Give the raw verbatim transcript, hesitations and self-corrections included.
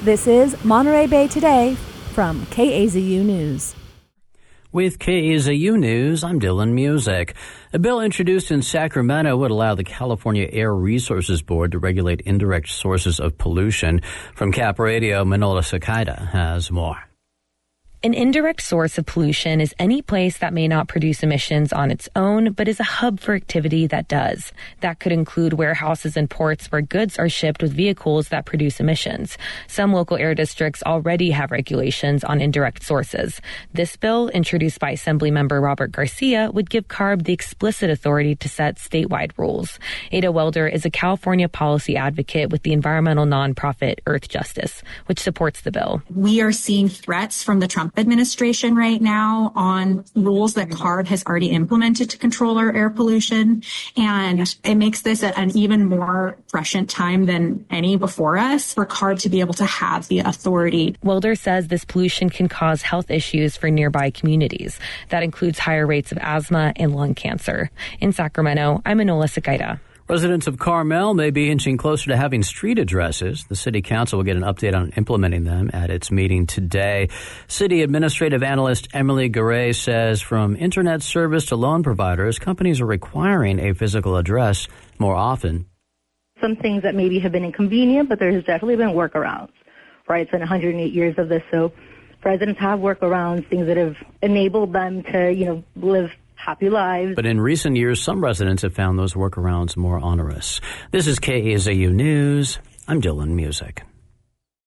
This is Monterey Bay Today from K A Z U News. With K A Z U News, I'm Dylan Music. A bill introduced in Sacramento would allow the California Air Resources Board to regulate indirect sources of pollution. From Cap Radio, Manola Sakida has more. An indirect source of pollution is any place that may not produce emissions on its own, but is a hub for activity that does. That could include warehouses and ports where goods are shipped with vehicles that produce emissions. Some local air districts already have regulations on indirect sources. This bill, introduced by Assemblymember Robert Garcia, would give C A R B the explicit authority to set statewide rules. Ada Welder is a California policy advocate with the environmental nonprofit Earth Justice, which supports the bill. We are seeing threats from the Trump administration right now on rules that C A R B has already implemented to control our air pollution. And it makes this an even more prescient time than any before us for C A R B to be able to have the authority. Welder says this pollution can cause health issues for nearby communities. That includes higher rates of asthma and lung cancer. In Sacramento, I'm Manola Sakida. Residents of Carmel may be inching closer to having street addresses. The city council will get an update on implementing them at its meeting today. City administrative analyst Emily Garay says from internet service to loan providers, companies are requiring a physical address more often. Some things that maybe have been inconvenient, but there's definitely been workarounds, right? It's been one hundred eight years of this, so residents have workarounds, things that have enabled them to, you know, live happy lives. But in recent years, some residents have found those workarounds more onerous. This is K A Z U News. I'm Dylan Music.